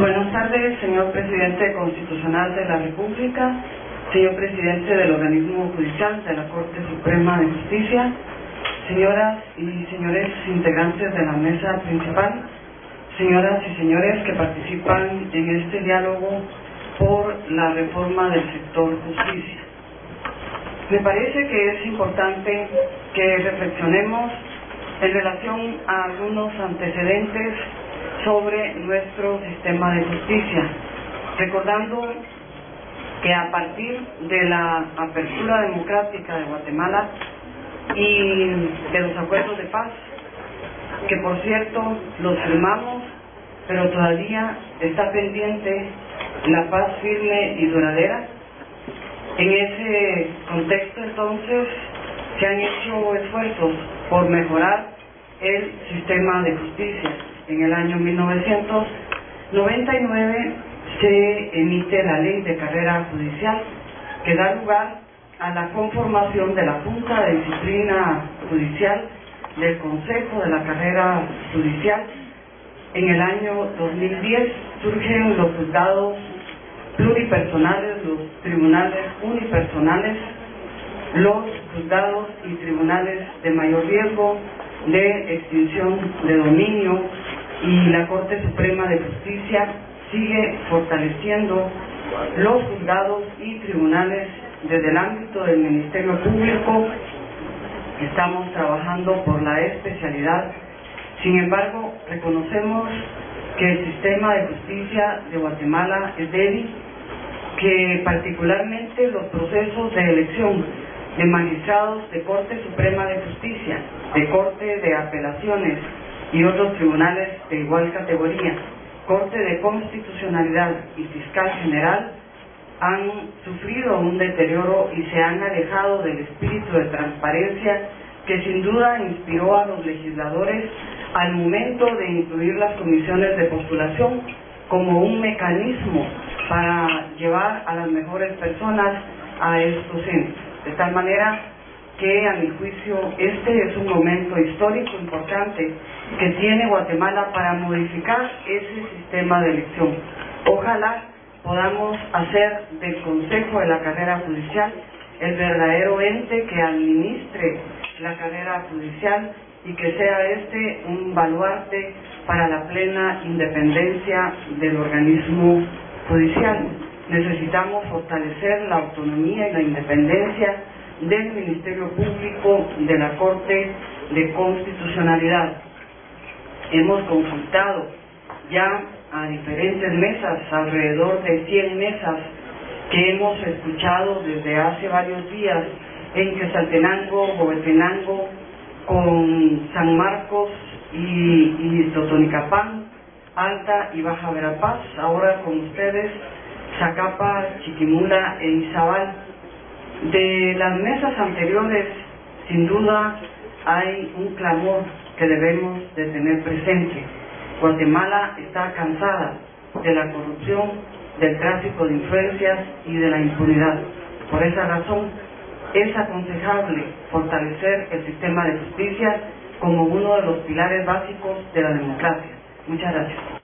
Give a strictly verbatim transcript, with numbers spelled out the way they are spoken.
Buenas tardes, señor Presidente Constitucional de la República, señor Presidente del Organismo Judicial de la Corte Suprema de Justicia, señoras y señores integrantes de la mesa principal, señoras y señores que participan en este diálogo por la reforma del sector justicia. Me parece que es importante que reflexionemos en relación a algunos antecedentes sobre nuestro sistema de justicia, recordando que a partir de la apertura democrática de Guatemala y de los acuerdos de paz, que por cierto los firmamos, pero todavía está pendiente la paz firme y duradera. En ese contexto entonces se han hecho esfuerzos por mejorar el sistema de justicia. En el año mil novecientos noventa y nueve se emite la Ley de Carrera Judicial, que da lugar a la conformación de la Junta de Disciplina Judicial del Consejo de la Carrera Judicial. En el año dos mil diez surgen los juzgados pluripersonales, los tribunales unipersonales, los juzgados y tribunales de mayor riesgo de extinción de dominio, y la Corte Suprema de Justicia sigue fortaleciendo los juzgados y tribunales desde el ámbito del Ministerio Público. Estamos trabajando por la especialidad. Sin embargo, reconocemos que el sistema de justicia de Guatemala es débil, que particularmente los procesos de elección de magistrados de Corte Suprema de Justicia, de Corte de Apelaciones y otros tribunales de igual categoría, Corte de Constitucionalidad y Fiscal General, han sufrido un deterioro y se han alejado del espíritu de transparencia que sin duda inspiró a los legisladores al momento de incluir las comisiones de postulación como un mecanismo para llevar a las mejores personas a estos centros. De tal manera que, a mi juicio, este es un momento histórico importante que tiene Guatemala para modificar ese sistema de elección. Ojalá podamos hacer del Consejo de la Carrera Judicial el verdadero ente que administre la carrera judicial y que sea este un baluarte para la plena independencia del organismo judicial. Necesitamos fortalecer la autonomía y la independencia del Ministerio Público, de la Corte de Constitucionalidad. Hemos consultado ya a diferentes mesas, alrededor de cien mesas que hemos escuchado desde hace varios días en Quetzaltenango, Huehuetenango, con San Marcos y, y Totonicapán, Alta y Baja Verapaz, ahora con ustedes Zacapa, Chiquimula e Izabal. De las mesas anteriores, sin duda, hay un clamor que debemos de tener presente. Guatemala está cansada de la corrupción, del tráfico de influencias y de la impunidad. Por esa razón, es aconsejable fortalecer el sistema de justicia como uno de los pilares básicos de la democracia. Muchas gracias.